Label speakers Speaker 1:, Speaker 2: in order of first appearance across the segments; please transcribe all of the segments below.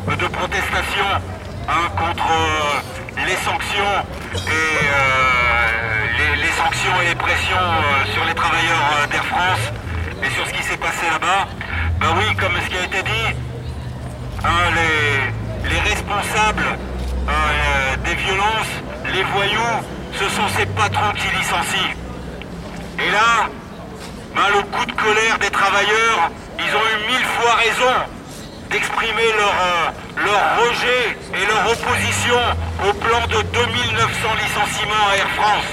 Speaker 1: de protestation contre les sanctions et les sanctions et les pressions sur les travailleurs d'Air France et sur ce qui s'est passé là-bas. Ben oui, comme ce qui a été dit, les responsables des violences, les voyous, ce sont ces patrons qui licencient. Et là, ben, le coup de colère des travailleurs, ils ont eu 1000 fois raison d'exprimer leur rejet et leur opposition au plan de 2900 licenciements à Air France.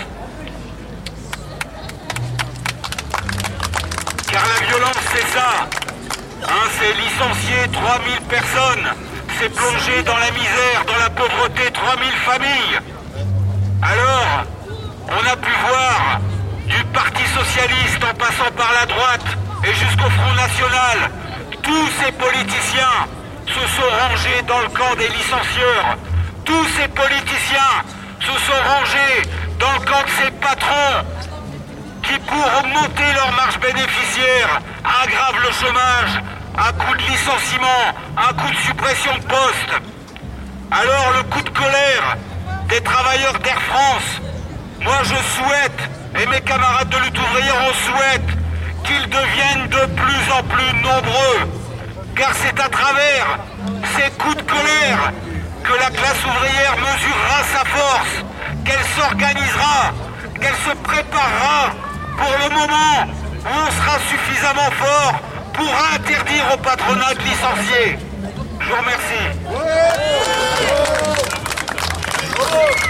Speaker 1: Car la violence, c'est ça. C'est licencier 3000 personnes. C'est plonger dans la misère, dans la pauvreté 3000 familles. Alors, on a pu voir du Parti Socialiste en passant par la droite et jusqu'au Front National, tous ces politiciens se sont rangés dans le camp des licencieurs. Tous ces politiciens se sont rangés dans le camp de ces patrons qui, pour augmenter leur marge bénéficiaire, aggravent le chômage, à coup de licenciement, à coup de suppression de postes. Alors le coup de colère des travailleurs d'Air France, moi je souhaite, et mes camarades de lutte ouvrière on souhaite, qu'ils deviennent de plus en plus nombreux. Car c'est à travers ces coups de colère que la classe ouvrière mesurera sa force, qu'elle s'organisera, qu'elle se préparera pour le moment où on sera suffisamment fort pour interdire au patronat de licencier. Je vous remercie.